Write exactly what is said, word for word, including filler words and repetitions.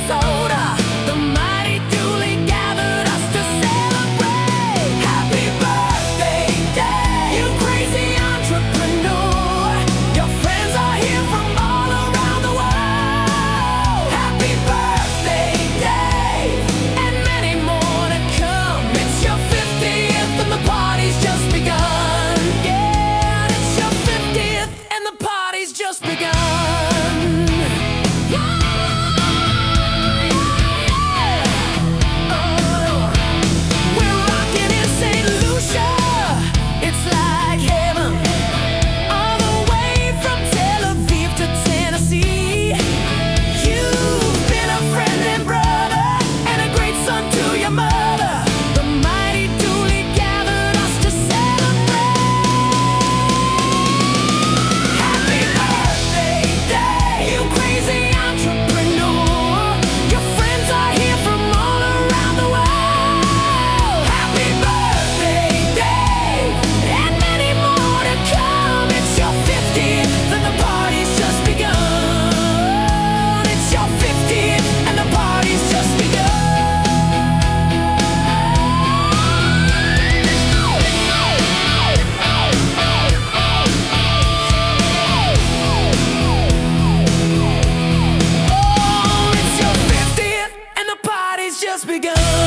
Minnesota, the mighty duly gathered us to celebrate. Happy birthday day, you crazy entrepreneur. Your friends are here from all around the world. Happy birthday day, and many more to come. It's your fiftieth and the party's just begun. Yeah, it's your fiftieth and the party's just begun. Just begun.